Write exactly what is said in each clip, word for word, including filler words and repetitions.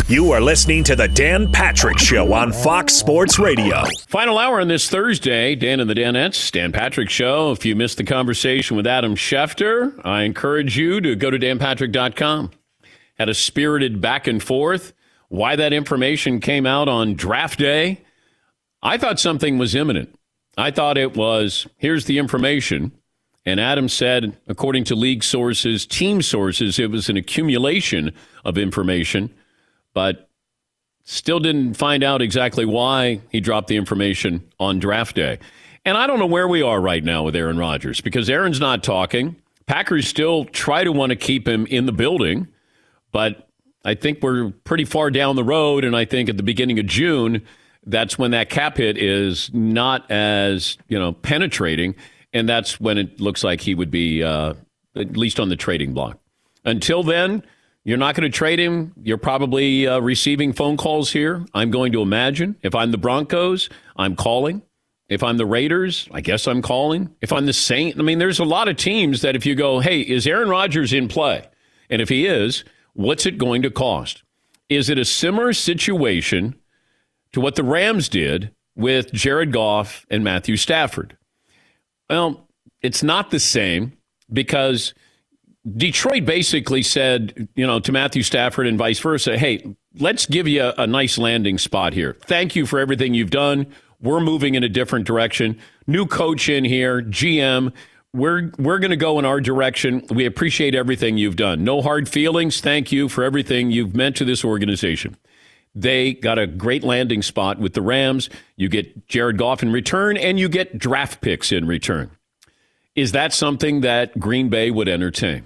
You are listening to the Dan Patrick Show on Fox Sports Radio. Final hour on this Thursday, Dan and the Danettes, Dan Patrick Show. If you missed the conversation with Adam Schefter, I encourage you to go to dan patrick dot com. Had a spirited back and forth. Why that information came out on draft day. I thought something was imminent. I thought it was, here's the information. And Adam said, according to league sources, team sources, it was an accumulation of information, but still didn't find out exactly why he dropped the information on draft day. And I don't know where we are right now with Aaron Rodgers, because Aaron's not talking. Packers still try to want to keep him in the building, but I think we're pretty far down the road, and I think at the beginning of June, that's when that cap hit is not as, you know, penetrating. And that's when it looks like he would be uh, at least on the trading block. Until then, you're not going to trade him. You're probably uh, receiving phone calls here, I'm going to imagine. If I'm the Broncos, I'm calling. If I'm the Raiders, I guess I'm calling. If I'm the Saints, I mean, there's a lot of teams that if you go, hey, is Aaron Rodgers in play? And if he is, what's it going to cost? Is it a similar situation to what the Rams did with Jared Goff and Matthew Stafford? Well, it's not the same, because Detroit basically said, you know, to Matthew Stafford and vice versa, hey, let's give you a, a nice landing spot here. Thank you for everything you've done. We're moving in a different direction. New coach in here, G M. We're we're going to go in our direction. We appreciate everything you've done. No hard feelings. Thank you for everything you've meant to this organization. They got a great landing spot with the Rams. You get Jared Goff in return, and you get draft picks in return. Is that something that Green Bay would entertain?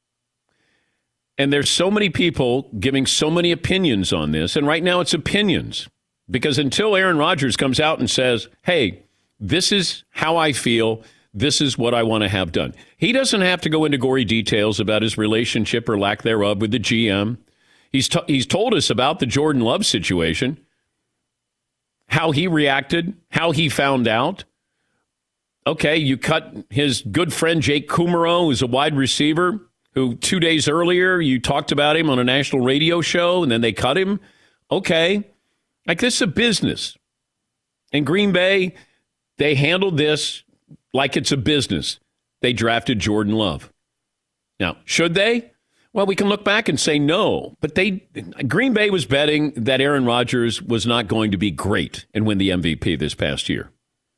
And there's so many people giving so many opinions on this, and right now it's opinions. Because until Aaron Rodgers comes out and says, hey, this is how I feel, this is what I want to have done. He doesn't have to go into gory details about his relationship or lack thereof with the G M. He's t- he's told us about the Jordan Love situation, how he reacted, how he found out. Okay, you cut his good friend Jake Kumerow, who's a wide receiver, who two days earlier you talked about him on a national radio show, and then they cut him. Okay, like this is a business. In Green Bay, they handled this like it's a business. They drafted Jordan Love. Now, should they? Well, we can look back and say no, but they Green Bay was betting that Aaron Rodgers was not going to be great and win the M V P this past year.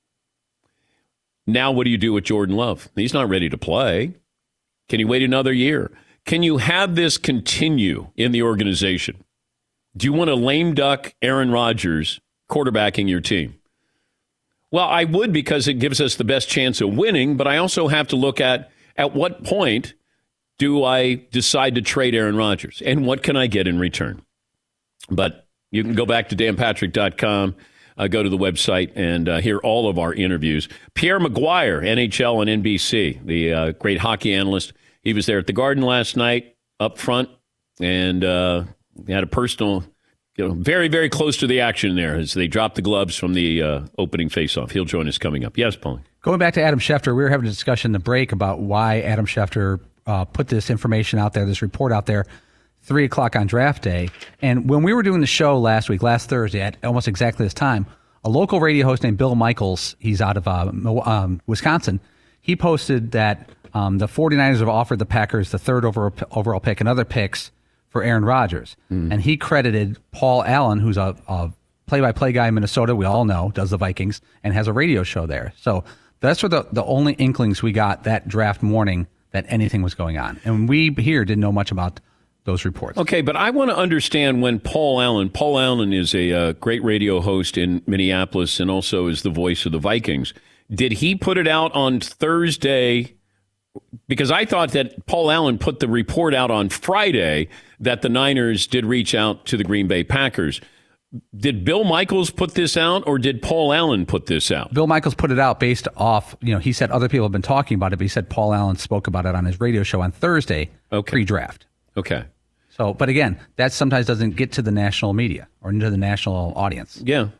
Now, what do you do with Jordan Love? He's not ready to play. Can you wait another year? Can you have this continue in the organization? Do you want a lame duck Aaron Rodgers quarterbacking your team? Well, I would, because it gives us the best chance of winning, but I also have to look at at what point do I decide to trade Aaron Rodgers, and what can I get in return? But you can go back to dan patrick dot com, uh, go to the website, and uh, hear all of our interviews. Pierre Maguire, N H L and N B C, the uh, great hockey analyst. He was there at the Garden last night up front, and uh, had a personal, you know, very, very close to the action there as they dropped the gloves from the uh, opening faceoff. He'll join us coming up. Yes, Paul. Going back to Adam Schefter, we were having a discussion in the break about why Adam Schefter Uh, put this information out there, this report out there, three o'clock on draft day. And when we were doing the show last week, last Thursday, at almost exactly this time, a local radio host named Bill Michaels, he's out of uh, um, Wisconsin, he posted that um, the 49ers have offered the Packers the third overall, overall pick and other picks for Aaron Rodgers. Mm. And he credited Paul Allen, who's a, a play-by-play guy in Minnesota, we all know, does the Vikings, and has a radio show there. So that's where the, the only inklings we got that draft morning that anything was going on. And we here didn't know much about those reports. Okay, but I want to understand when Paul Allen, Paul Allen is a uh, great radio host in Minneapolis and also is the voice of the Vikings. Did he put it out on Thursday? Because I thought that Paul Allen put the report out on Friday that the Niners did reach out to the Green Bay Packers. Did Bill Michaels put this out, or did Paul Allen put this out? Bill Michaels put it out based off, you know, he said other people have been talking about it, but he said Paul Allen spoke about it on his radio show on Thursday, okay. pre-draft. Okay. So, but again, that sometimes doesn't get to the national media or into the national audience. Yeah.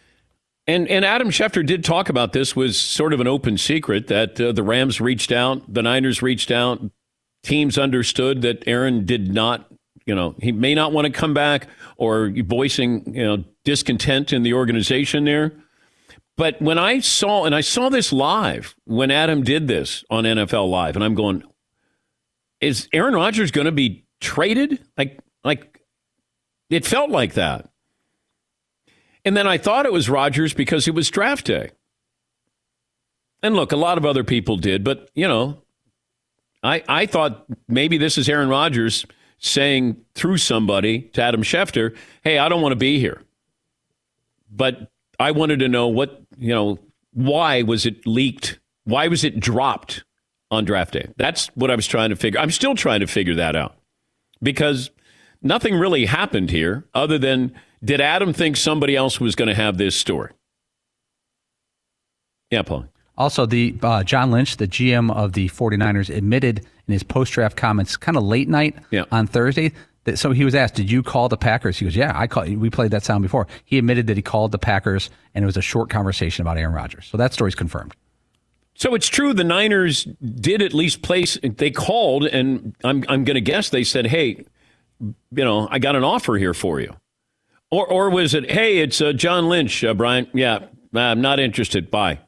And and Adam Schefter did talk about this, was sort of an open secret that uh, the Rams reached out, the Niners reached out, teams understood that Aaron did not you know, he may not want to come back or voicing, you know, discontent in the organization there. But when I saw, and I saw this live when Adam did this on N F L Live, and I'm going, is Aaron Rodgers going to be traded? Like, like it felt like that. And then I thought it was Rodgers because it was draft day. And look, a lot of other people did, but, you know, I, I thought maybe this is Aaron Rodgers saying through somebody to Adam Schefter, hey, I don't want to be here. But I wanted to know what, you know, why was it leaked? Why was it dropped on draft day? That's what I was trying to figure. I'm still trying to figure that out because nothing really happened here other than did Adam think somebody else was going to have this story? Yeah, Paul. Also, the uh, John Lynch, the G M of the 49ers, admitted in his post-draft comments kind of late night yeah. on Thursday. That, so he was asked, did you call the Packers? He goes, yeah, I called. We played that sound before. He admitted that he called the Packers, and it was a short conversation about Aaron Rodgers. So that story's confirmed. So it's true the Niners did at least place, they called, and I'm I'm going to guess they said, hey, you know, I got an offer here for you. Or or was it, hey, it's uh, John Lynch, uh, Brian. Yeah, I'm not interested. Bye.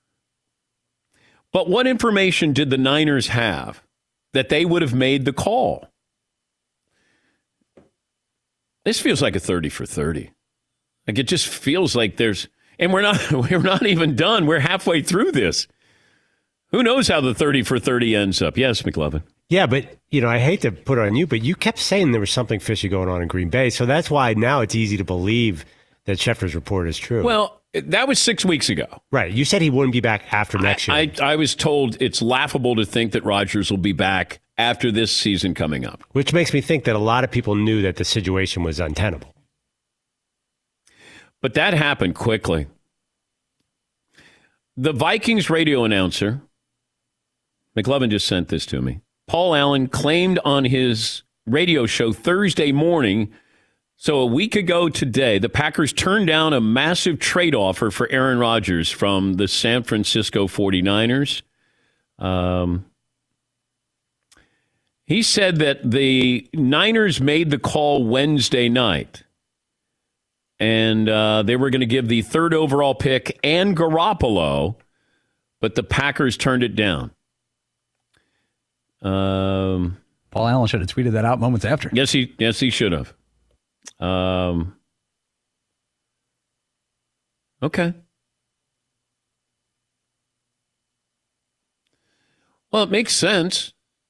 But what information did the Niners have that they would have made the call? This feels like a thirty for thirty. Like it just feels like there's, and we're not, we're not even done. We're halfway through this. Who knows how the thirty for thirty ends up? Yes, McLovin. Yeah, but, you know, I hate to put it on you, but you kept saying there was something fishy going on in Green Bay. So that's why now it's easy to believe that Schefter's report is true. Well, that was six weeks ago. Right. You said he wouldn't be back after next year. I, I, I was told it's laughable to think that Rodgers will be back after this season coming up. Which makes me think that a lot of people knew that the situation was untenable. But that happened quickly. The Vikings radio announcer, McLovin just sent this to me. Paul Allen claimed on his radio show Thursday morning, so a week ago today, the Packers turned down a massive trade offer for Aaron Rodgers from the San Francisco 49ers. Um, he said that the Niners made the call Wednesday night, and uh, they were going to give the third overall pick and Garoppolo, but the Packers turned it down. Um, Paul Allen should have tweeted that out moments after. Yes, he yes he should have. Um, okay. Well, it makes sense.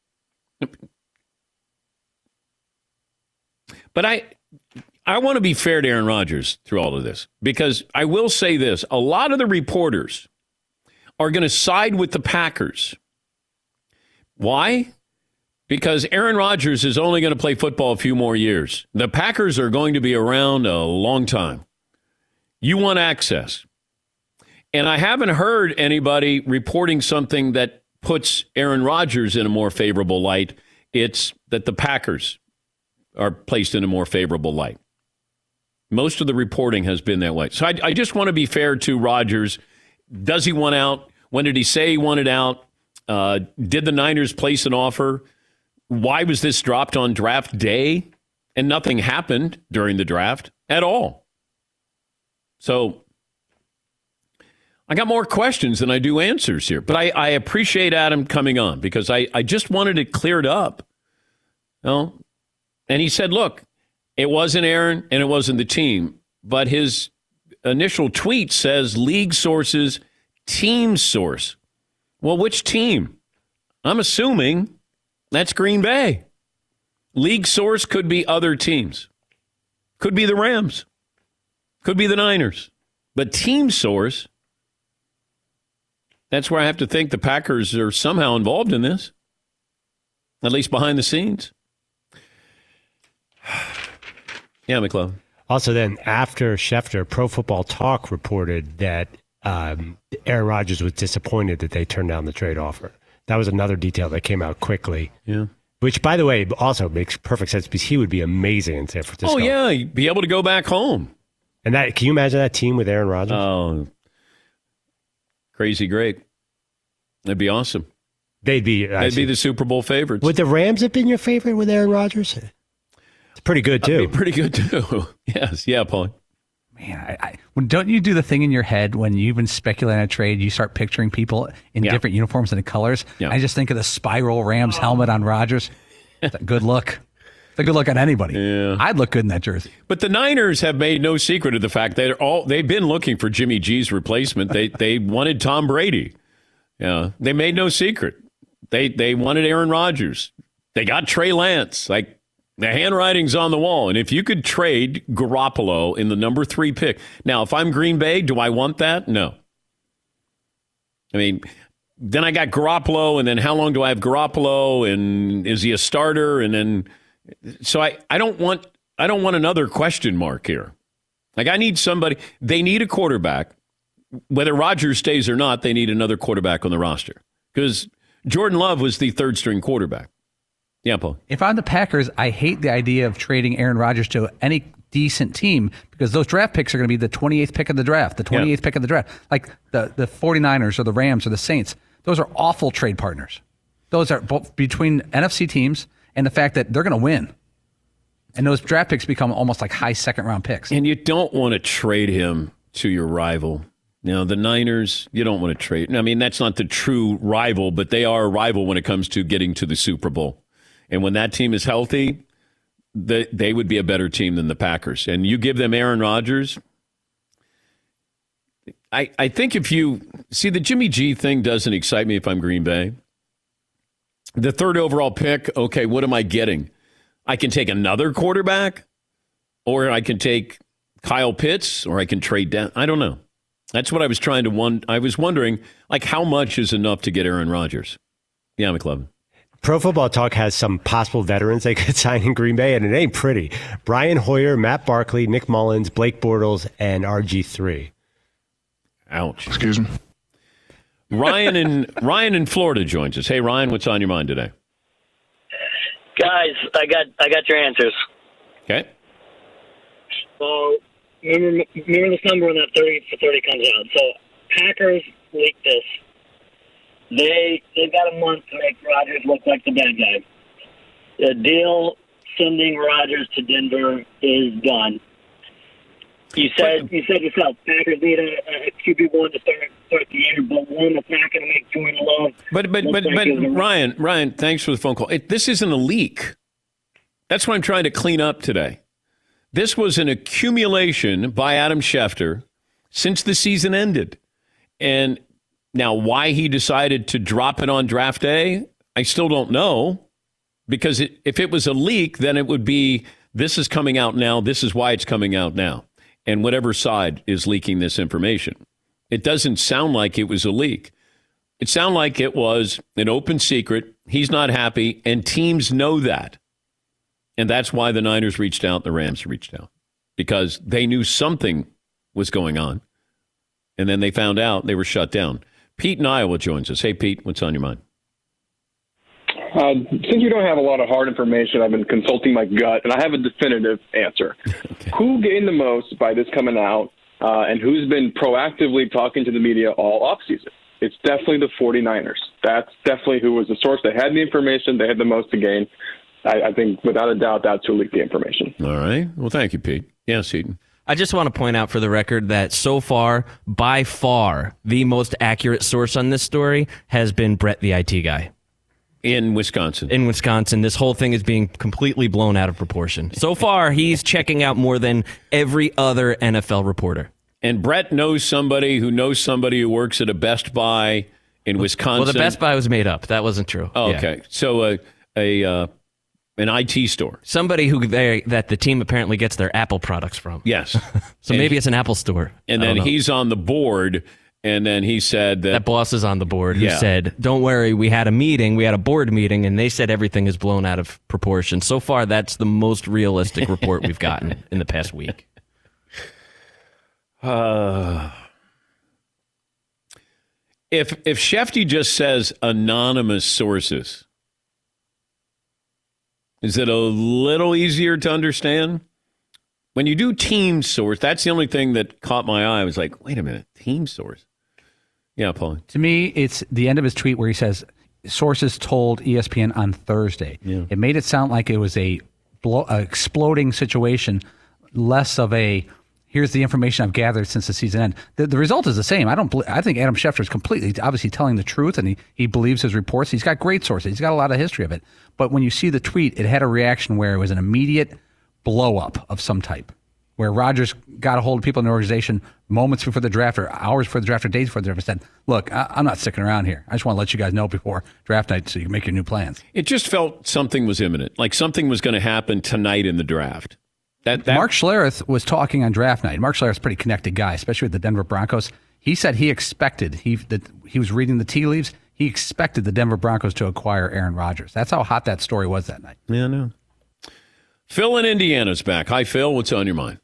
But I I want to be fair to Aaron Rodgers through all of this, because I will say this. A lot of the reporters are going to side with the Packers. Why? Because Aaron Rodgers is only going to play football a few more years. The Packers are going to be around a long time. You want access. And I haven't heard anybody reporting something that puts Aaron Rodgers in a more favorable light. It's that the Packers are placed in a more favorable light. Most of the reporting has been that way. So I, I just want to be fair to Rodgers. Does he want out? When did he say he wanted out? Uh, did the Niners place an offer? Why was this dropped on draft day? And nothing happened during the draft at all. So I got more questions than I do answers here. But I, I appreciate Adam coming on because I, I just wanted it cleared up. You know? And he said, look, it wasn't Aaron and it wasn't the team. But his initial tweet says league sources, team source. Well, which team? I'm assuming that's Green Bay. League source could be other teams. Could be the Rams. Could be the Niners. But team source, that's where I have to think the Packers are somehow involved in this, at least behind the scenes. Yeah, McLovin. Also, then after Schefter, Pro Football Talk reported that um, Aaron Rodgers was disappointed that they turned down the trade offer. That was another detail that came out quickly. Yeah. Which, by the way, also makes perfect sense because he would be amazing in San Francisco. Oh, yeah. He'd be able to go back home. And that, can you imagine that team with Aaron Rodgers? Oh, crazy great. That'd be awesome. They'd be. They'd be the Super Bowl favorites. Would the Rams have been your favorite with Aaron Rodgers? It's pretty good, too. That'd be pretty good, too. Yes. Yeah, Paul. Man, I, I, when don't you do the thing in your head when you even speculate on a trade, you start picturing people in Yeah. different uniforms and colors? Yeah. I just think of the spiral Rams helmet on Rodgers. It's a good look. It's a good look on anybody. Yeah. I'd look good in that jersey. But the Niners have made no secret of the fact they're all they've been looking for Jimmy G's replacement. They they wanted Tom Brady. Yeah, they made no secret. They they wanted Aaron Rodgers. They got Trey Lance. Like, the handwriting's on the wall. And if you could trade Garoppolo in the number three pick. Now, if I'm Green Bay, do I want that? No. I mean, then I got Garoppolo, and then how long do I have Garoppolo? And is he a starter? And then so I, I don't want I don't want another question mark here. Like, I need somebody. They need a quarterback. Whether Rodgers stays or not, they need another quarterback on the roster. Because Jordan Love was the third string quarterback. Yeah, Paul. If I'm the Packers, I hate the idea of trading Aaron Rodgers to any decent team because those draft picks are going to be the twenty-eighth pick of the draft, the twenty-eighth Yeah. pick of the draft. Like the, the 49ers or the Rams or the Saints. Those are awful trade partners. Those are both between N F C teams and the fact that they're going to win. And those draft picks become almost like high second round picks. And you don't want to trade him to your rival. You know, the Niners, you don't want to trade. I mean, that's not the true rival, but they are a rival when it comes to getting to the Super Bowl. And when that team is healthy, they, they would be a better team than the Packers. And you give them Aaron Rodgers. I, I think if you see the Jimmy G thing doesn't excite me if I'm Green Bay. The third overall pick, okay, what am I getting? I can take another quarterback, or I can take Kyle Pitts, or I can trade down. I don't know. That's what I was trying to wonder. I was wondering, like, how much is enough to get Aaron Rodgers? Yeah, McLovin. Pro Football Talk has some possible veterans they could sign in Green Bay, and it ain't pretty. Brian Hoyer, Matt Barkley, Nick Mullins, Blake Bortles, and R G three. Ouch. Excuse me. Ryan in Ryan in Florida joins us. Hey, Ryan, what's on your mind today? Guys, I got I got your answers. Okay. So remember, remember this number when that thirty for thirty comes out. So Packers leaked this. They they've got a month to make Rodgers look like the bad guy. The deal sending Rodgers to Denver is done. You said you said yourself, Packers need a, a Q B one to start start the year, but one that's not going to make Jordan Love. But but but but Ryan Ryan, thanks for the phone call. It, this isn't a leak. That's what I'm trying to clean up today. This was an accumulation by Adam Schefter since the season ended, and now why he decided to drop it on draft day, I still don't know. Because it, if it was a leak, then it would be this is coming out now. This is why it's coming out now. And whatever side is leaking this information. It doesn't sound like it was a leak. It sounded like it was an open secret. He's not happy, and teams know that. And that's why the Niners reached out, the Rams reached out, because they knew something was going on. And then they found out they were shut down. Pete in Iowa joins us. Hey, Pete, what's on your mind? Uh, since you don't have a lot of hard information, I've been consulting my gut, and I have a definitive answer. Okay. Who gained the most by this coming out, uh, and who's been proactively talking to the media all offseason? It's definitely the 49ers. That's definitely who was the source. They had the information. They had the most to gain. I, I think, without a doubt, that's who leaked the information. All right. Well, thank you, Pete. Yes, Eaton. I just want to point out for the record that so far, by far, the most accurate source on this story has been Brett, the I T guy. In Wisconsin. In Wisconsin. This whole thing is being completely blown out of proportion. So far, he's checking out more than every other N F L reporter. And Brett knows somebody who knows somebody who works at a Best Buy in Wisconsin. Well, the Best Buy was made up. That wasn't true. Oh, yeah. okay. So uh, a uh, an I T store. Somebody who they, that the team apparently gets their Apple products from. Yes. So and maybe he, it's an Apple store. And then he's on the board, and then he said that... That boss is on the board who yeah. said, don't worry, we had a meeting, we had a board meeting, and they said everything is blown out of proportion. So far, that's the most realistic report we've gotten in the past week. Uh, if if Shefty just says anonymous sources, is it a little easier to understand? When you do team source, that's the only thing that caught my eye. I was like, wait a minute, team source? Yeah, Paul. To me, it's the end of his tweet where he says, sources told E S P N on Thursday. Yeah. It made it sound like it was a explo- uh, exploding situation, less of a here's the information I've gathered since the season ended. The, the result is the same. I don't. Bel- I think Adam Schefter is completely, obviously, telling the truth, and he, he believes his reports. He's got great sources. He's got a lot of history of it. But when you see the tweet, it had a reaction where it was an immediate blow up of some type, where Rodgers got a hold of people in the organization moments before the draft, or hours before the draft, or days before the draft, and said, "Look, I, I'm not sticking around here. I just want to let you guys know before draft night so you can make your new plans." It just felt something was imminent, like something was going to happen tonight in the draft. That, that Mark Schlereth was talking on draft night. Mark Schlereth's a pretty connected guy, especially with the Denver Broncos. He said he expected, he that he was reading the tea leaves, he expected the Denver Broncos to acquire Aaron Rodgers. That's how hot that story was that night. Yeah, I know. Phil in Indiana's back. Hi, Phil. What's on your mind?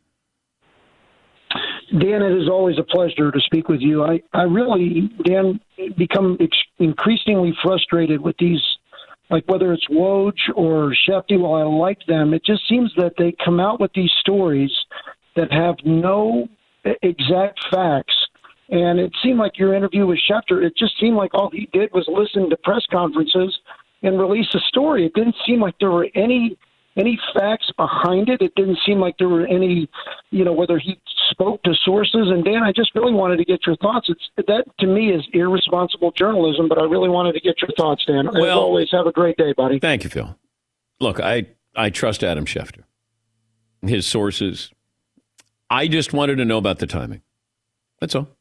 Dan, it is always a pleasure to speak with you. I, I really, Dan, become ex- increasingly frustrated with these, like whether it's Woj or Shefty, while I like them, it just seems that they come out with these stories that have no exact facts. And it seemed like your interview with Schefter, it just seemed like all he did was listen to press conferences and release a story. It didn't seem like there were any any facts behind it. It didn't seem like there were any, you know, whether he spoke to sources. And Dan, I just really wanted to get your thoughts. It's that to me is irresponsible journalism, but I really wanted to get your thoughts, Dan. As Well, always, have a great day, buddy. Thank you, Phil. Look, I, I trust Adam Schefter, his sources. I just wanted to know about the timing. That's all.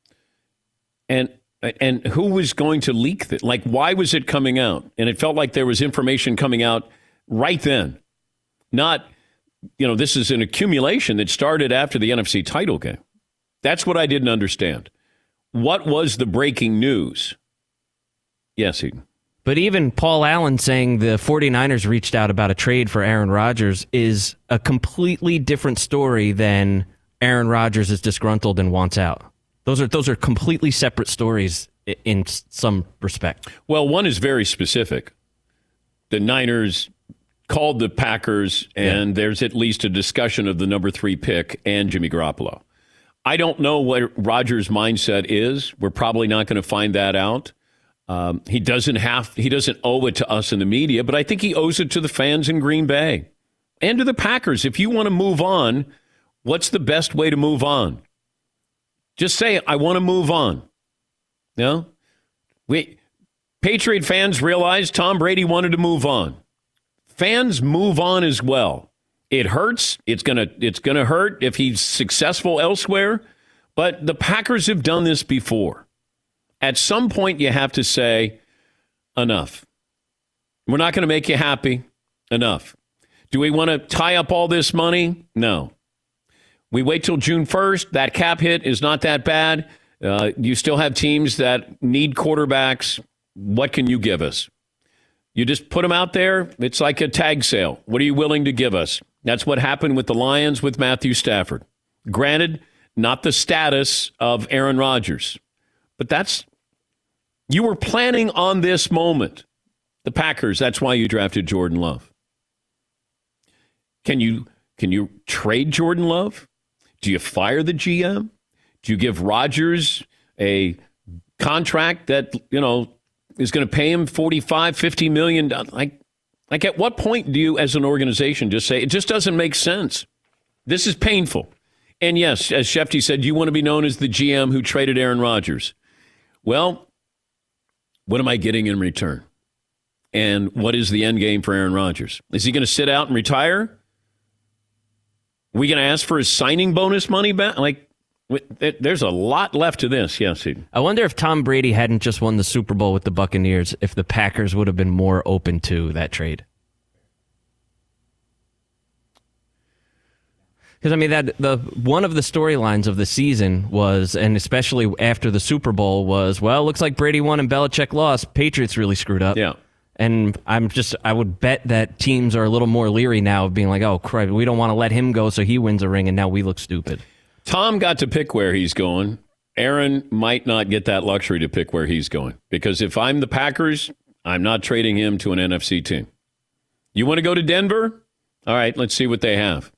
And and who was going to leak that? Like, why was it coming out? And it felt like there was information coming out right then. Not, you know, this is an accumulation that started after the N F C title game. That's what I didn't understand. What was the breaking news? Yes, Eden. But even Paul Allen saying the 49ers reached out about a trade for Aaron Rodgers is a completely different story than Aaron Rodgers is disgruntled and wants out. Those are those are completely separate stories in some respect. Well, one is very specific. The Niners called the Packers, and yeah. there's at least a discussion of the number three pick and Jimmy Garoppolo. I don't know what Rodgers' mindset is. We're probably not going to find that out. Um, he doesn't have, he doesn't owe it to us in the media, but I think he owes it to the fans in Green Bay and to the Packers. If you want to move on, what's the best way to move on? Just say, I want to move on. You know? We, Patriot fans realized Tom Brady wanted to move on. Fans move on as well. It hurts. It's gonna it's gonna hurt if he's successful elsewhere. But the Packers have done this before. At some point, you have to say, enough. We're not going to make you happy. Enough. Do we want to tie up all this money? No. We wait till June first. That cap hit is not that bad. Uh, you still have teams that need quarterbacks. What can you give us? You just put them out there. It's like a tag sale. What are you willing to give us? That's what happened with the Lions with Matthew Stafford. Granted, not the status of Aaron Rodgers. But that's, you were planning on this moment. The Packers, that's why you drafted Jordan Love. Can you, can you trade Jordan Love? Do you fire the G M? Do you give Rodgers a contract that, you know, is going to pay him forty-five, fifty million dollars? Like, like at what point do you, as an organization, just say, it just doesn't make sense? This is painful. And yes, as Shefty said, you want to be known as the G M who traded Aaron Rodgers. Well, what am I getting in return? And what is the end game for Aaron Rodgers? Is he going to sit out and retire? Are we going to ask for his signing bonus money back? Like, there's a lot left to this. Yes, Eden. I wonder if Tom Brady hadn't just won the Super Bowl with the Buccaneers, if the Packers would have been more open to that trade. Because, I mean, that the one of the storylines of the season was, and especially after the Super Bowl, was, well, looks like Brady won and Belichick lost. Patriots really screwed up. Yeah. And I'm just, I would bet that teams are a little more leery now of being like, oh, crap, we don't want to let him go so he wins a ring, and now we look stupid. Tom got to pick where he's going. Aaron might not get that luxury to pick where he's going. Because if I'm the Packers, I'm not trading him to an N F C team. You want to go to Denver? All right, let's see what they have.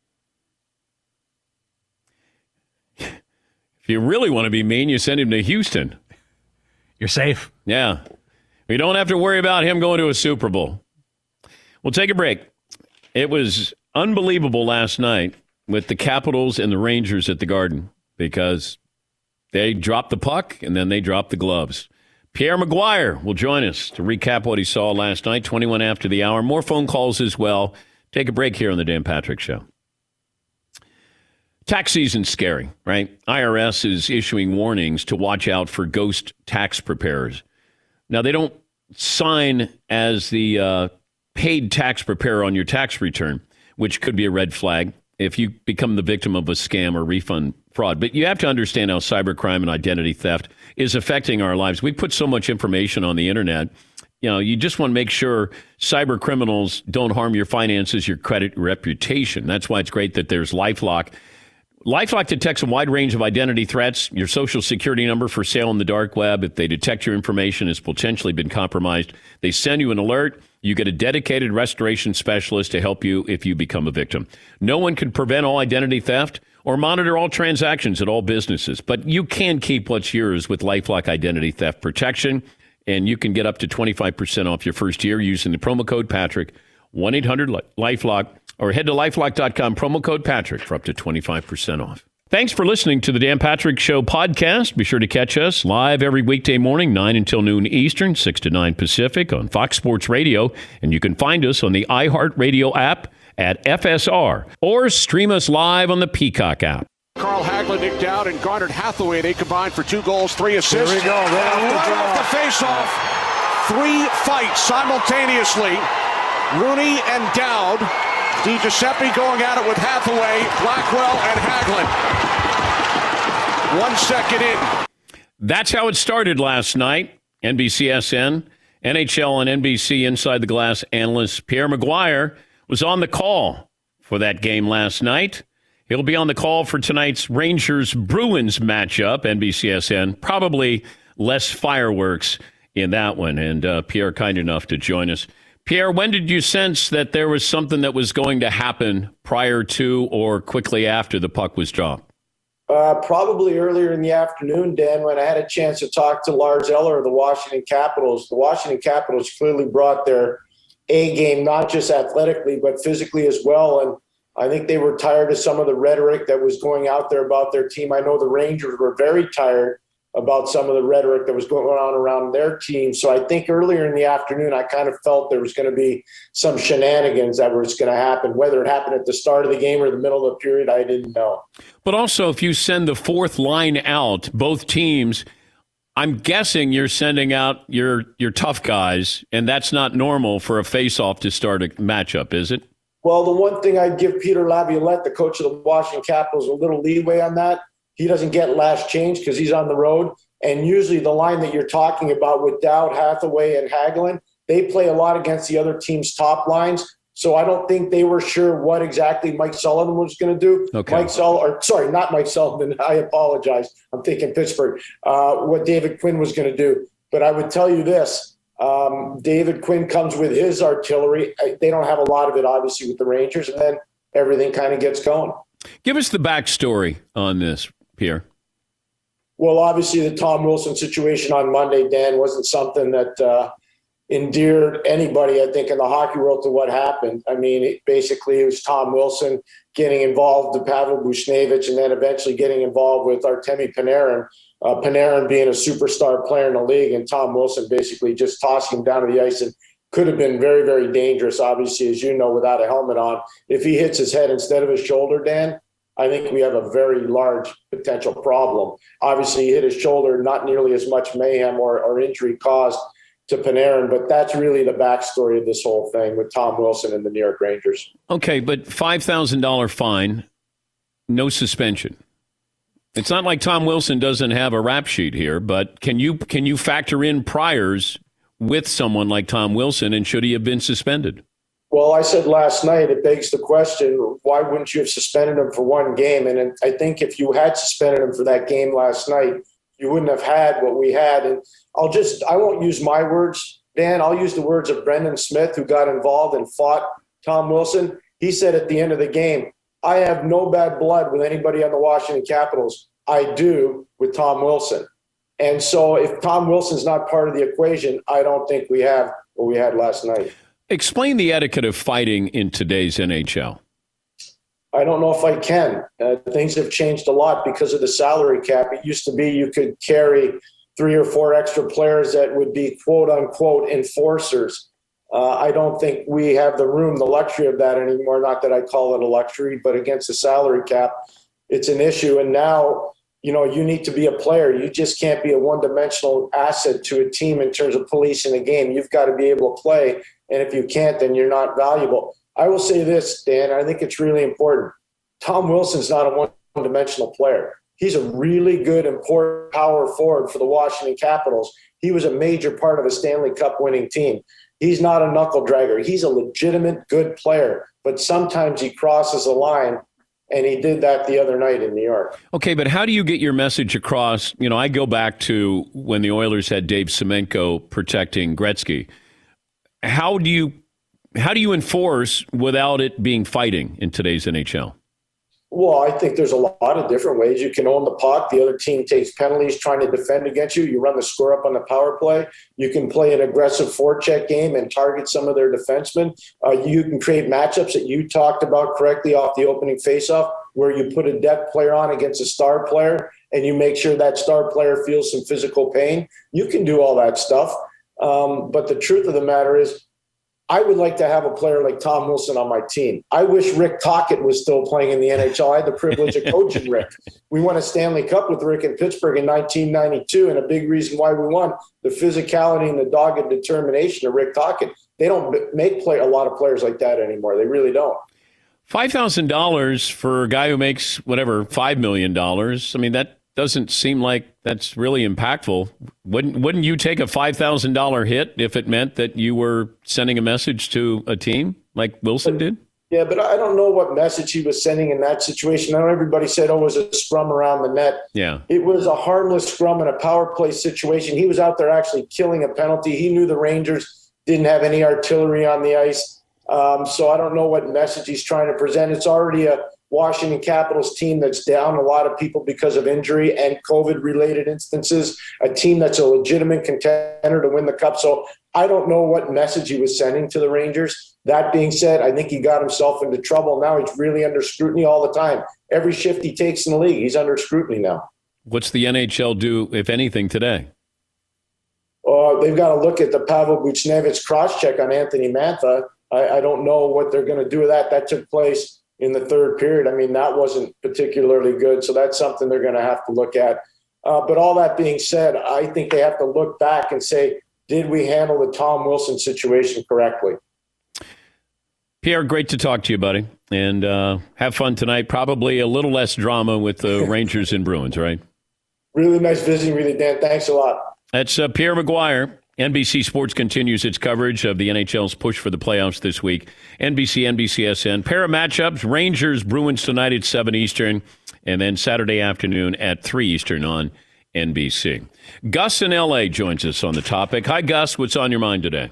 If you really want to be mean, you send him to Houston. You're safe. Yeah. We don't have to worry about him going to a Super Bowl. We'll take a break. It was unbelievable last night with the Capitals and the Rangers at the Garden because they dropped the puck and then they dropped the gloves. Pierre McGuire will join us to recap what he saw last night, twenty-one after the hour. More phone calls as well. Take a break here on the Dan Patrick Show. Tax season's scary, right? I R S is issuing warnings to watch out for ghost tax preparers. Now, they don't sign as the uh, paid tax preparer on your tax return, which could be a red flag if you become the victim of a scam or refund fraud. But you have to understand how cybercrime and identity theft is affecting our lives. We put so much information on the internet. You know, you just want to make sure cyber criminals don't harm your finances, your credit, your reputation. That's why it's great that there's LifeLock. LifeLock detects a wide range of identity threats. Your social security number for sale on the dark web. If they detect your information has potentially been compromised, they send you an alert. You get a dedicated restoration specialist to help you if you become a victim. No one can prevent all identity theft or monitor all transactions at all businesses, but you can keep what's yours with LifeLock Identity Theft Protection, and you can get up to twenty-five percent off your first year using the promo code Patrick, one eight hundred LifeLock, or head to lifelock dot com, promo code Patrick for up to twenty-five percent off. Thanks for listening to the Dan Patrick Show podcast. Be sure to catch us live every weekday morning, nine until noon Eastern, six to nine Pacific on Fox Sports Radio. And you can find us on the iHeartRadio app at F S R or stream us live on the Peacock app. Carl Hagelin nicked out and Garnet Hathaway, they combined for two goals, three assists. Here we go. Right, right off the face-off, three fights simultaneously. Rooney and Dowd. Di Giuseppe going at it with Hathaway, Blackwell, and Hagelin. One second in. That's how it started last night. N B C S N, N H L and N B C Inside the Glass analyst Pierre McGuire was on the call for that game last night. He'll be on the call for tonight's Rangers-Bruins matchup, N B C S N. Probably less fireworks in that one. And uh, Pierre, kind enough to join us. Pierre, when did you sense that there was something that was going to happen prior to or quickly after the puck was dropped? Uh, probably earlier in the afternoon, Dan, when I had a chance to talk to Lars Eller of the Washington Capitals. The Washington Capitals clearly brought their A game, not just athletically, but physically as well. And I think they were tired of some of the rhetoric that was going out there about their team. I know the Rangers were very tired about some of the rhetoric that was going on around their team. So I think earlier in the afternoon, I kind of felt there was going to be some shenanigans that was going to happen. Whether it happened at the start of the game or the middle of the period, I didn't know. But also, if you send the fourth line out, both teams, I'm guessing you're sending out your your tough guys, and that's not normal for a face-off to start a matchup, is it? Well, the one thing I'd give Peter Laviolette, the coach of the Washington Capitals, a little leeway on that. He doesn't get last change because he's on the road. And usually the line that you're talking about with Dowd, Hathaway, and Hagelin, they play a lot against the other team's top lines. So I don't think they were sure what exactly Mike Sullivan was going to do. Okay. Mike Sullivan, or sorry, not Mike Sullivan. I apologize. I'm thinking Pittsburgh. Uh, what David Quinn was going to do. But I would tell you this. Um, David Quinn comes with his artillery. They don't have a lot of it, obviously, with the Rangers. And then everything kind of gets going. Give us the backstory on this, Pierre. Well, obviously, the Tom Wilson situation on Monday, Dan, wasn't something that uh, endeared anybody, I think, in the hockey world to what happened. I mean, it, basically, it was Tom Wilson getting involved with Pavel Buchnevich and then eventually getting involved with Artemi Panarin. Uh, Panarin being a superstar player in the league, and Tom Wilson basically just tossing him down to the ice and could have been very, very dangerous, obviously, as you know, without a helmet on. If he hits his head instead of his shoulder, Dan, I think we have a very large potential problem. Obviously, he hit his shoulder, not nearly as much mayhem or, or injury caused to Panarin, but that's really the backstory of this whole thing with Tom Wilson and the New York Rangers. Okay, but five thousand dollars fine, no suspension. It's not like Tom Wilson doesn't have a rap sheet here, but can you can you factor in priors with someone like Tom Wilson, and should he have been suspended? Well, I said last night, it begs the question, why wouldn't you have suspended him for one game? And I think if you had suspended him for that game last night, you wouldn't have had what we had. And I'll just, I won't use my words, Dan. I'll use the words of Brendan Smith, who got involved and fought Tom Wilson. He said at the end of the game, I have no bad blood with anybody on the Washington Capitals. I do with Tom Wilson. And so if Tom Wilson's not part of the equation, I don't think we have what we had last night. Explain the etiquette of fighting in today's N H L. I don't know if I can. Uh, things have changed a lot because of the salary cap. It used to be you could carry three or four extra players that would be quote unquote enforcers. Uh, I don't think we have the room, the luxury of that anymore. Not that I call it a luxury, but against the salary cap, it's an issue. And now, you know, you need to be a player. You just can't be a one-dimensional asset to a team in terms of policing the game. You've got to be able to play. And if you can't, then you're not valuable. I will say this, Dan, I think it's really important. Tom Wilson's not a one-dimensional player. He's a really good, important power forward for the Washington Capitals. He was a major part of a Stanley Cup winning team. He's not a knuckle dragger. He's a legitimate good player, but sometimes he crosses a line, and he did that the other night in New York. Okay, but how do you get your message across? You know, I go back to when the Oilers had Dave Semenko protecting Gretzky. How do you how do you enforce without it being fighting in today's N H L? Well, I think there's a lot of different ways. You can own the puck. The other team takes penalties trying to defend against you. You run the score up on the power play. You can play an aggressive forecheck game and target some of their defensemen. Uh, you can create matchups that you talked about correctly off the opening faceoff, where you put a depth player on against a star player and you make sure that star player feels some physical pain. You can do all that stuff. Um, but the truth of the matter is, I would like to have a player like Tom Wilson on my team. I wish Rick Tocchet was still playing in the N H L. I had the privilege of coaching Rick. We won a Stanley Cup with Rick in Pittsburgh in nineteen ninety-two, and a big reason why we won, the physicality and the dogged determination of Rick Tocchet. They don't make play a lot of players like that anymore. They really don't. five thousand dollars for a guy who makes, whatever, five million dollars. I mean, that doesn't seem like that's really impactful. Wouldn't wouldn't you take a five thousand dollars hit if it meant that you were sending a message to a team like Wilson did? Yeah, but I don't know what message he was sending in that situation. I know everybody said, oh, it was a scrum around the net. Yeah. It was a harmless scrum in a power play situation. He was out there actually killing a penalty. He knew the Rangers didn't have any artillery on the ice. Um, so I don't know what message he's trying to present. It's already a Washington Capitals team that's down a lot of people because of injury and COVID-related instances, a team that's a legitimate contender to win the Cup. So I don't know what message he was sending to the Rangers. That being said, I think he got himself into trouble. Now he's really under scrutiny all the time. Every shift he takes in the league, he's under scrutiny now. What's the N H L do, if anything, today? Uh, they've got to look at the Pavel Buchnevich cross-check on Anthony Mantha. I, I don't know what they're going to do with that. That took place in the third period. I mean, that wasn't particularly good. So that's something they're going to have to look at. Uh, but all that being said, I think they have to look back and say, did we handle the Tom Wilson situation correctly? Pierre, great to talk to you, buddy. And uh, have fun tonight. Probably a little less drama with the Rangers and Bruins, right? Really nice visiting with you, Dan. Thanks a lot. That's uh, Pierre McGuire. N B C Sports continues its coverage of the N H L's push for the playoffs this week. N B C, N B C S N. Pair of matchups, Rangers, Bruins tonight at seven Eastern, and then Saturday afternoon at three Eastern on N B C. Gus in L A joins us on the topic. Hi, Gus. What's on your mind today?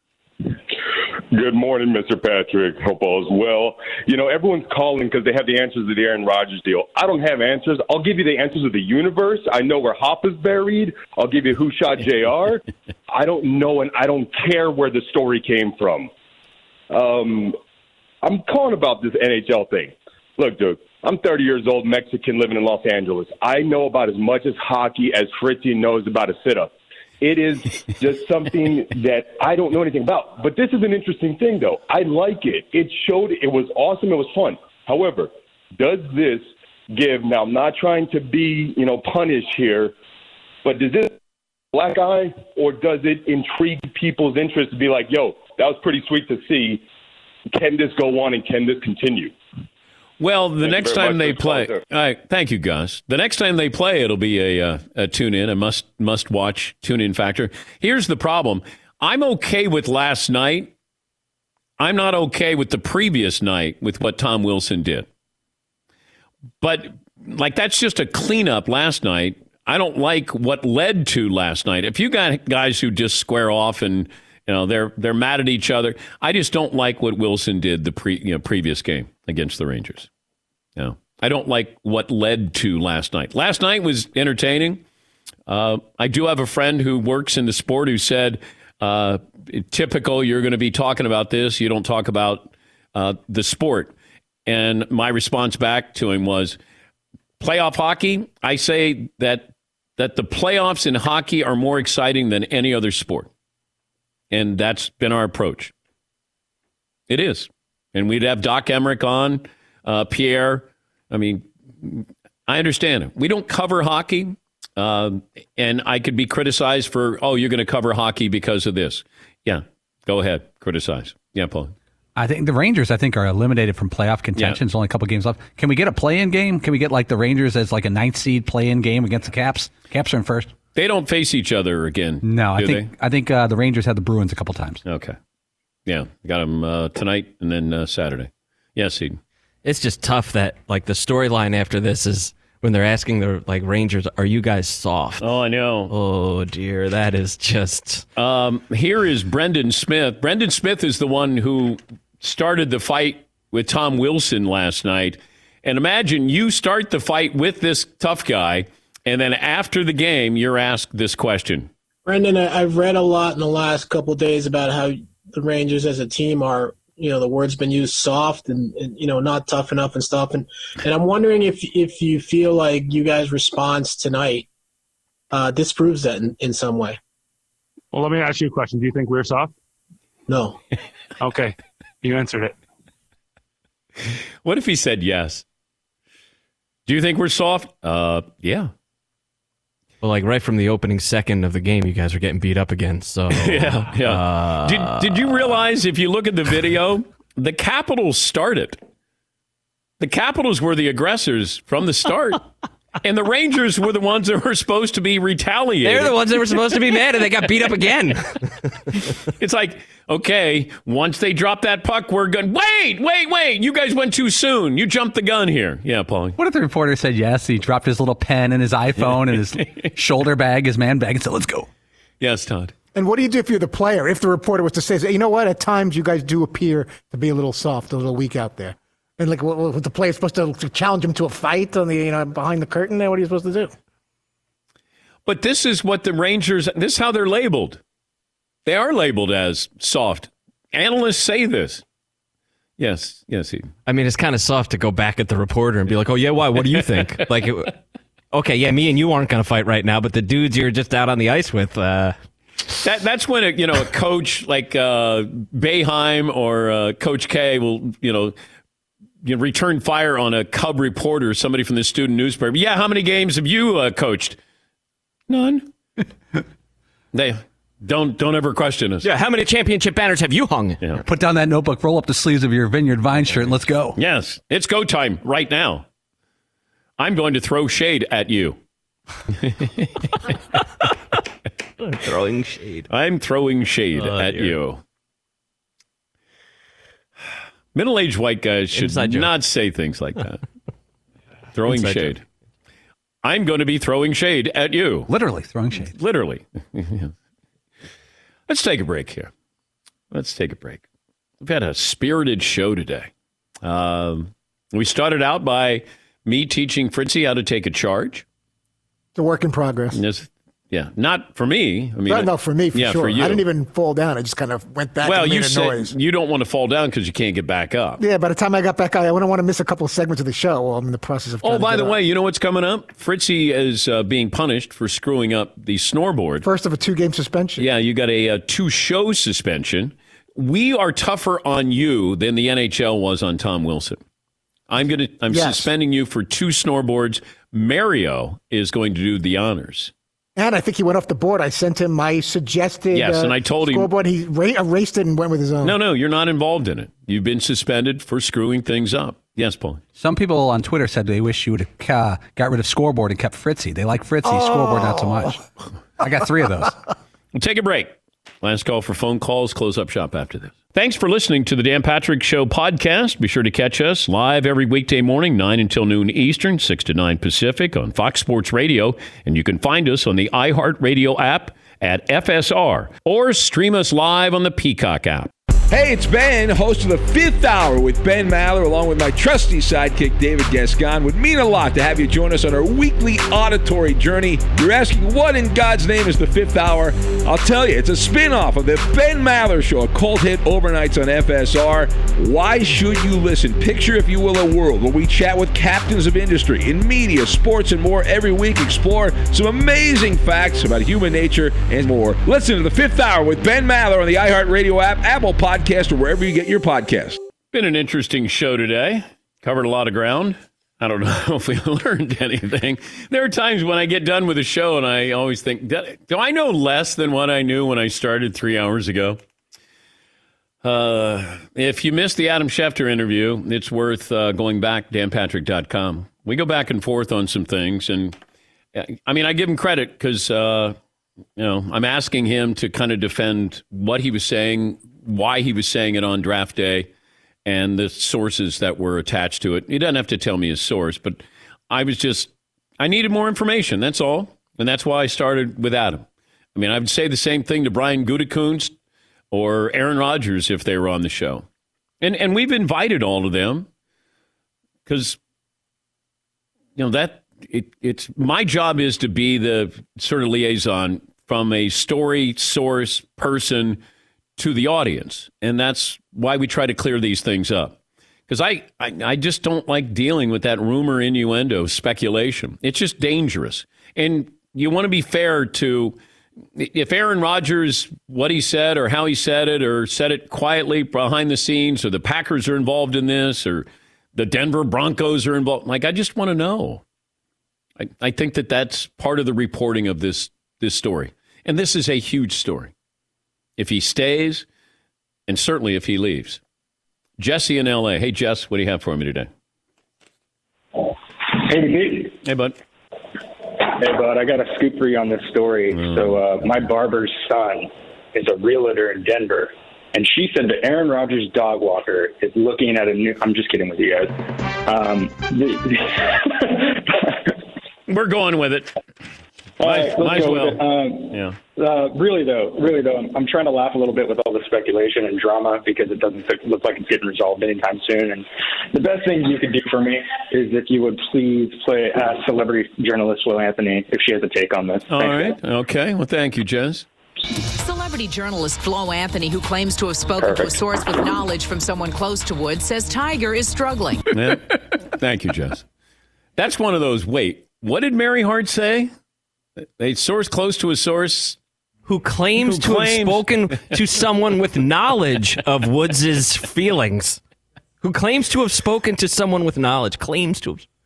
Good morning, Mister Patrick. Hope all is well. You know, everyone's calling because they have the answers to the Aaron Rodgers deal. I don't have answers. I'll give you the answers of the universe. I know where Hop is buried. I'll give you who shot J R. I don't know, and I don't care where the story came from. Um, I'm calling about this N H L thing. Look, dude, I'm thirty years old, Mexican, living in Los Angeles. I know about as much as hockey as Fritzy knows about a sit-up. It is just something that I don't know anything about. But this is an interesting thing, though. I like it. It showed it was awesome. It was fun. However, does this give – now, I'm not trying to be, you know, punished here, but does this black eye or does it intrigue people's interest to be like, yo, that was pretty sweet to see. Can this go on and can this continue? Well, the Thank next time they play, all right, thank you, Gus. The next time they play, it'll be a, uh, a tune in, a must must watch tune in factor. Here's the problem: I'm okay with last night. I'm not okay with the previous night with what Tom Wilson did. But like that's just a cleanup last night. I don't like what led to last night. If you got guys who just square off and you know they're they're mad at each other, I just don't like what Wilson did the pre you know previous game against the Rangers. No, I don't like what led to last night. Last night was entertaining. Uh, I do have a friend who works in the sport who said Uh, typical, you're going to be talking about this. You don't talk about uh, the sport. And my response back to him was, playoff hockey, I say that that the playoffs in hockey are more exciting than any other sport. And that's been our approach. It is. And we'd have Doc Emmerich on, uh, Pierre. I mean, I understand it. We don't cover hockey. Um, and I could be criticized for, oh, you're going to cover hockey because of this. Yeah, go ahead. Criticize. Yeah, Paul. I think the Rangers, I think, are eliminated from playoff contention. There's only a couple games left. Can we get a play-in game? Can we get like the Rangers as like a ninth seed play-in game against the Caps? Caps are in first. They don't face each other again. No, I do think they? I think uh, the Rangers had the Bruins a couple times. Okay. Yeah, got them uh, tonight and then uh, Saturday. Yes, Eden. It's just tough that like the storyline after this is when they're asking the like Rangers, "Are you guys soft?" Oh, I know. Oh dear, that is just. Um, here is Brendan Smith. Brendan Smith is the one who started the fight with Tom Wilson last night. And imagine you start the fight with this tough guy, and then after the game, you're asked this question. Brendan, I've read a lot in the last couple of days about how the Rangers as a team are, you know, the word's been used soft and, and you know, not tough enough and stuff. And, and I'm wondering if if you feel like you guys' response tonight uh, disproves that in, in some way. Well, let me ask you a question. Do you think we're soft? No. Okay. You answered it. What if he said yes? Do you think we're soft? Uh, yeah. Well, like right from the opening second of the game, you guys are getting beat up again. So yeah, yeah. Uh, did Did you realize if you look at the video, the Capitals started. The Capitals were the aggressors from the start. And the Rangers were the ones that were supposed to be retaliating. They're the ones that were supposed to be mad, and they got beat up again. It's like, okay, once they drop that puck, we're good. Wait, wait, wait. You guys went too soon. You jumped the gun here. Yeah, Paulie. What if the reporter said yes? He dropped his little pen and his iPhone and his shoulder bag, his man bag, and said, let's go. Yes, Todd. And what do you do if you're the player? If the reporter was to say, you know what, at times you guys do appear to be a little soft, a little weak out there. And like, was the player supposed to challenge him to a fight on the, you know, behind the curtain there? What are you supposed to do? But this is what the Rangers, this is how they're labeled. They are labeled as soft. Analysts say this. Yes, yes. He, I mean, it's kind of soft to go back at the reporter and be like, oh, yeah, why? What do you think? Like, it, okay, yeah, me and you aren't going to fight right now, but the dudes you're just out on the ice with. Uh... That That's when, a, you know, a coach like uh, Boeheim or uh, Coach K will, you know, you return fire on a Cub reporter, somebody from the student newspaper. Yeah, how many games have you uh, coached? None. They don't don't ever question us. Yeah, how many championship banners have you hung? Yeah. Put down that notebook, roll up the sleeves of your Vineyard Vine shirt, and let's go. Yes, it's go time right now. I'm going to throw shade at you. I'm throwing shade. I'm throwing shade oh, at dear. you. Middle-aged white guys should not say things like that. Throwing Inside shade. joke. I'm going to be throwing shade at you. Literally throwing shade. Literally. Let's take a break here. Let's take a break. We've had a spirited show today. Um, we started out by me teaching Fritzy how to take a charge. It's a work in progress. Yes. Yeah, not for me. I mean, no, no, for me, for yeah, sure. For you. I didn't even fall down. I just kind of went back well, and made you a said noise. You don't want to fall down because you can't get back up. Yeah, by the time I got back out, I wouldn't want to miss a couple of segments of the show while I'm in the process of Oh, by the up. way, you know what's coming up? Fritzy is uh, being punished for screwing up the snoreboard. First of a two-game suspension. Yeah, you got a, a two-show suspension. We are tougher on you than the N H L was on Tom Wilson. I'm gonna. I'm Yes. suspending you for two snoreboards. Mario is going to do the honors. And I think he went off the board. I sent him my suggested Yes, uh, and I told him- scoreboard. He ra- erased it and went with his own. No, no, you're not involved in it. You've been suspended for screwing things up. Yes, Paul. Some people on Twitter said they wish you would have uh, got rid of scoreboard and kept Fritzy. They like Fritzy, Oh. scoreboard not so much. I got three of those. We'll take a break. Last call for phone calls. Close up shop after this. Thanks for listening to the Dan Patrick Show podcast. Be sure to catch us live every weekday morning, nine until noon Eastern, six to nine Pacific on Fox Sports Radio. And you can find us on the iHeartRadio app at F S R or stream us live on the Peacock app. Hey, it's Ben, host of the Fifth Hour with Ben Maller, along with my trusty sidekick, David Gascon. Would mean a lot to have you join us on our weekly auditory journey. You're asking, what in God's name is the Fifth Hour? I'll tell you, it's a spin-off of the Ben Maller Show, a cult hit overnights on F S R. Why should you listen? Picture, if you will, a world where we chat with captains of industry in media, sports, and more every week. Explore some amazing facts about human nature and more. Listen to the Fifth Hour with Ben Maller on the iHeartRadio app, Apple Podcast, or wherever you get your podcasts. Been an interesting show today. Covered a lot of ground. I don't know if we learned anything. There are times when I get done with a show and I always think, do I know less than what I knew when I started three hours ago? Uh, if you missed the Adam Schefter interview, it's worth uh, going back, dan patrick dot com. We go back and forth on some things. And I mean, I give him credit because, uh, you know, I'm asking him to kind of defend what he was saying, why he was saying it on draft day, and the sources that were attached to it. He doesn't have to tell me his source, but I was just, I needed more information. That's all. And that's why I started with Adam. I mean, I would say the same thing to Brian Gutekunst or Aaron Rodgers if they were on the show. And and we've invited all of them because, you know, that it, it's my job is to be the sort of liaison from a story source person to the audience. And that's why we try to clear these things up. Because I, I, I just don't like dealing with that rumor, innuendo, speculation. It's just dangerous. And you want to be fair to, if Aaron Rodgers, what he said or how he said it, or said it quietly behind the scenes, or the Packers are involved in this, or the Denver Broncos are involved. Like, I just want to know. I, I think that that's part of the reporting of this this story. And this is a huge story. If he stays, and certainly if he leaves. Jesse in L A. Hey, Jess, what do you have for me today? Hey, Pete. Hey, bud. Hey, bud. I got a scoop for you on this story. Mm. So uh, my barber's son is a realtor in Denver, and she said that Aaron Rodgers' dog walker is looking at a new – I'm just kidding with you guys. Um, We're going with it. Might, might as well. Um, yeah. Uh, really, though, really, though, I'm, I'm trying to laugh a little bit with all the speculation and drama because it doesn't look like it's getting resolved anytime soon. And the best thing you could do for me is if you would please play ask celebrity journalist Will Anthony if she has a take on this. All Thanks, right. guys. Okay. Well, thank you, Jess. Celebrity journalist Flo Anthony, who claims to have spoken Perfect. to a source with knowledge from someone close to Woods, says Tiger is struggling. Yeah. Thank you, Jess. That's one of those, wait, what did Mary Hart say? A source close to a source who claims who to claims- have spoken to someone with knowledge of Woods' feelings. Who claims to have spoken to someone with knowledge. Claims to have.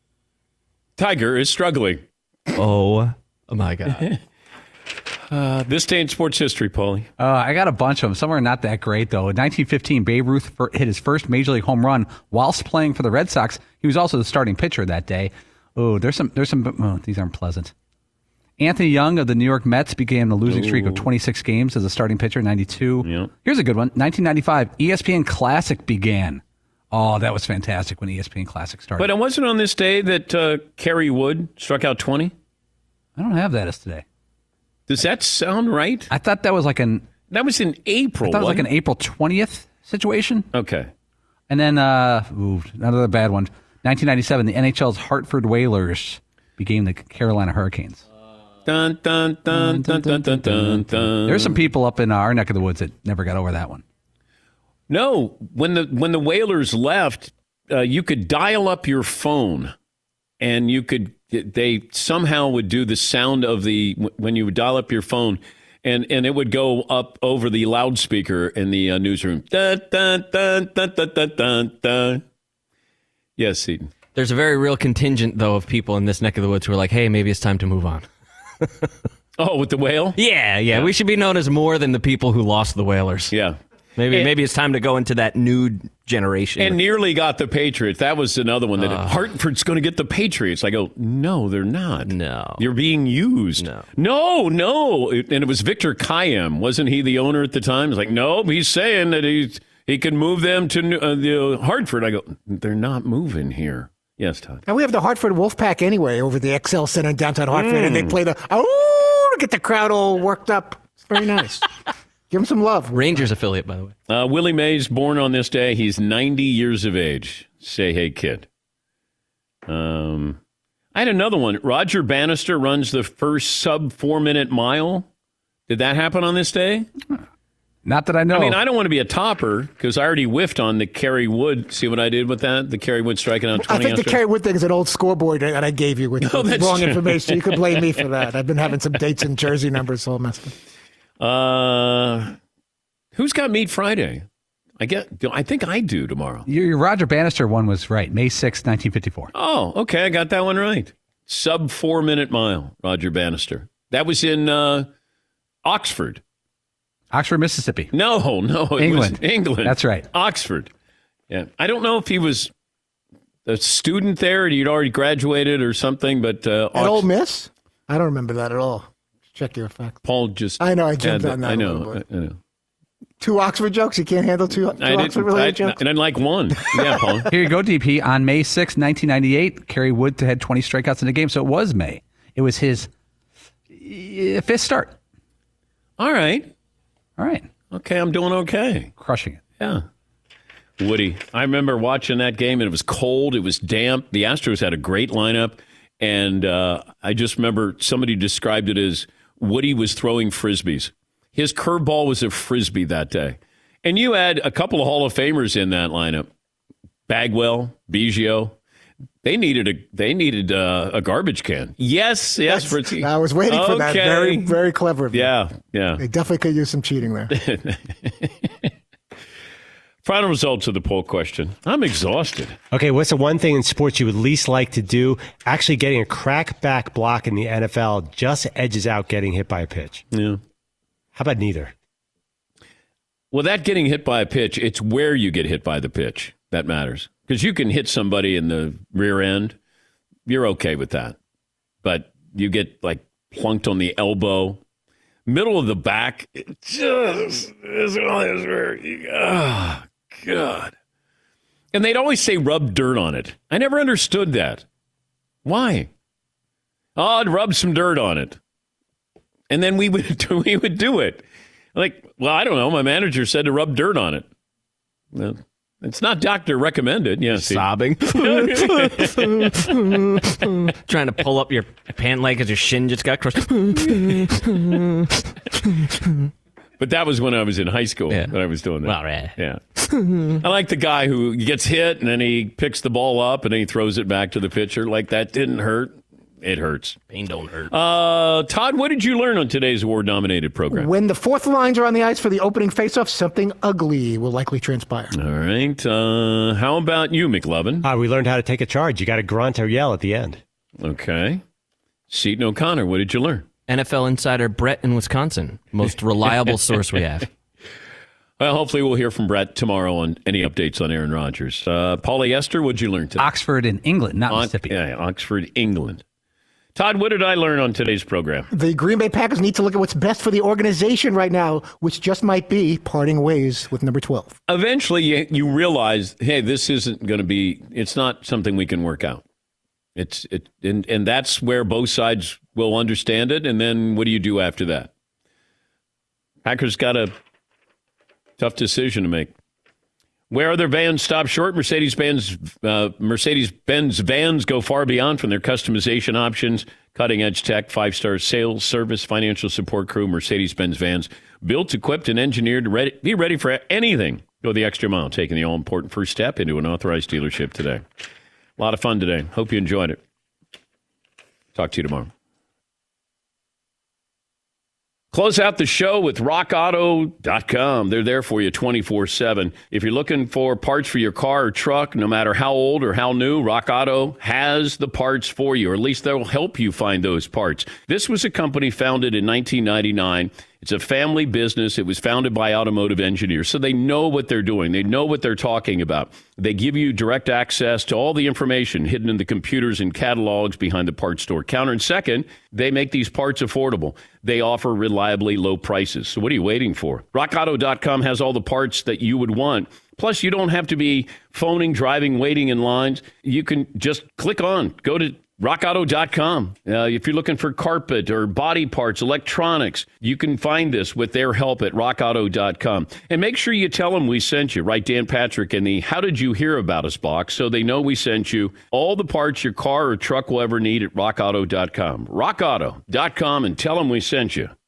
Tiger is struggling. Oh, oh my God. Uh, this day in sports history, Paulie. Uh, I got a bunch of them. Some are not that great, though. In nineteen fifteen, Babe Ruth fir- hit his first Major League home run whilst playing for the Red Sox. He was also the starting pitcher that day. Oh, there's some. There's some. Oh, these aren't pleasant. Anthony Young of the New York Mets began a losing streak of twenty-six games as a starting pitcher in ninety-two. Yep. Here's a good one. nineteen ninety-five, E S P N Classic began. Oh, that was fantastic when E S P N Classic started. But it wasn't on this day that uh, Kerry Wood struck out twenty? I don't have that as today. Does that sound right? I thought that was like an... That was in April, I thought it was like an wasn't it? April twentieth situation. Okay. And then, uh, ooh, another bad one. nineteen ninety-seven, the N H L's Hartford Whalers became the Carolina Hurricanes. Dun, dun, dun, dun, dun, dun, dun, dun. There's some people up in our neck of the woods that never got over that one. No, when the when the Whalers left, uh, you could dial up your phone, and you could they somehow would do the sound of the when you would dial up your phone, and, and it would go up over the loudspeaker in the uh, newsroom. Dun, dun, dun, dun, dun, dun, dun, dun. Yes, Seton. There's a very real contingent, though, of people in this neck of the woods who are like, hey, maybe it's time to move on. Oh, with the whale? Yeah, yeah, yeah. We should be known as more than the people who lost the Whalers. Yeah. Maybe And- maybe it's time to go into that new generation. And nearly got the Patriots. That was another one that Uh. Hartford's going to get the Patriots. I go, no, they're not. No. You're being used. No. No, no. It- and it was Victor Kayem. Wasn't he the owner at the time? It's like, no, he's saying that he's, he can move them to New- uh, the Hartford. I go, they're not moving here. Yes, Todd. And we have the Hartford Wolfpack anyway over the X L Center in downtown Hartford, and they Mm. play the oh to get the crowd all worked up. It's very nice. Give him some love. Rangers affiliate, by the way. Uh, Willie Mays, born on this day. He's ninety years of age. Say hey, kid. Um, I had another one. Roger Bannister runs the first sub four minute mile. Did that happen on this day? Not that I know. I mean, I don't want to be a topper because I already whiffed on the Kerry Wood. See what I did with that? The Kerry Wood striking out twenty. I think the Kerry Wood thing is an old scoreboard that I gave you with No, the that's wrong true. information. You could blame me for that. I've been having some dates and jersey numbers all messed up. Uh, who's got Meat Friday? I get. I think I do tomorrow. Your, your Roger Bannister one was right. May sixth, nineteen fifty-four. Oh, okay. I got that one right. Sub four minute mile, Roger Bannister. That was in uh, Oxford. Oxford, Mississippi. No, no. It England. Was England. That's right. Oxford. Yeah. I don't know if he was a student there and he'd already graduated or something, but. Uh, At Ox- Ole Miss? I don't remember that at all. Check your facts. Paul just. I know, I jumped had on the- that I a know. little bit. I know. Two Oxford jokes? You can't handle two, two I Oxford didn't, I, related jokes? I didn't like one. Yeah, Paul. Here you go, D P. On May sixth, nineteen ninety-eight, Kerry Wood had twenty strikeouts in the game, so it was May. It was his uh, fifth start. All right. All right. Okay, I'm doing okay. Crushing it. Yeah. Woody, I remember watching that game, and it was cold. It was damp. The Astros had a great lineup, and uh, I just remember somebody described it as Woody was throwing Frisbees. His curveball was a Frisbee that day. And you had a couple of Hall of Famers in that lineup. Bagwell, Biggio. They needed a they needed a, a garbage can. Yes, yes. For, I was waiting for that. Okay. Very, very clever of you. Yeah, yeah. They definitely could use some cheating there. Final results of the poll question. I'm exhausted. Okay, what's the one thing in sports you would least like to do? Actually getting a crackback block in the N F L just edges out getting hit by a pitch. Yeah. How about neither? Well, that getting hit by a pitch, it's where you get hit by the pitch that matters. Because you can hit somebody in the rear end. You're okay with that. But you get, like, plunked on the elbow. Middle of the back, it just is always where you, oh, God. And they'd always say rub dirt on it. I never understood that. Why? Oh, I'd rub some dirt on it. And then we would do, we would do it. Like, well, I don't know. My manager said to rub dirt on it. Well, it's not doctor recommended. Yeah, see. Sobbing. Trying to pull up your pant leg because your shin just got crushed. But that was when I was in high school Yeah. that I was doing that. Well, right. Yeah. I like the guy who gets hit and then he picks the ball up and then he throws it back to the pitcher. Like, that didn't hurt. It hurts. Pain don't hurt. Uh, Todd, what did you learn on today's award-nominated program? When the fourth lines are on the ice for the opening faceoff, something ugly will likely transpire. All right. Uh, how about you, McLovin? Uh, we learned how to take a charge. You got to grunt or yell at the end. Okay. Seton O'Connor, what did you learn? N F L insider Brett in Wisconsin. Most reliable source we have. Well, hopefully we'll hear from Brett tomorrow on any updates on Aaron Rodgers. Uh, Polyester, what did you learn today? Oxford in England, not On- Mississippi. Yeah, Oxford, England. Todd, what did I learn on today's program? The Green Bay Packers need to look at what's best for the organization right now, which just might be parting ways with number twelve. Eventually, you, you realize, hey, this isn't going to be, it's not something we can work out. It's it, and, and that's where both sides will understand it. And then what do you do after that? Packers got a tough decision to make. Where other vans stop short, Mercedes-Benz uh, Mercedes-Benz vans go far beyond from their customization options, cutting-edge tech, five-star sales, service, financial support crew. Mercedes-Benz vans built, equipped, and engineered to ready, be ready for anything. Go the extra mile, taking the all-important first step into an authorized dealership today. A lot of fun today. Hope you enjoyed it. Talk to you tomorrow. Close out the show with rock auto dot com. They're there for you twenty-four seven. If you're looking for parts for your car or truck, no matter how old or how new, Rock Auto has the parts for you, or at least they'll help you find those parts. This was a company founded in nineteen ninety-nine. It's a family business. It was founded by automotive engineers, so they know what they're doing. They know what they're talking about. They give you direct access to all the information hidden in the computers and catalogs behind the parts store counter. And second, they make these parts affordable. They offer reliably low prices. So what are you waiting for? rock auto dot com has all the parts that you would want. Plus, you don't have to be phoning, driving, waiting in lines. You can just click on, go to rock auto dot com. Uh, if you're looking for carpet or body parts, electronics, you can find this with their help at rock auto dot com. And make sure you tell them we sent you. Write Dan Patrick in the How Did You Hear About Us box so they know we sent you. All the parts your car or truck will ever need at rock auto dot com. rock auto dot com, and tell them we sent you.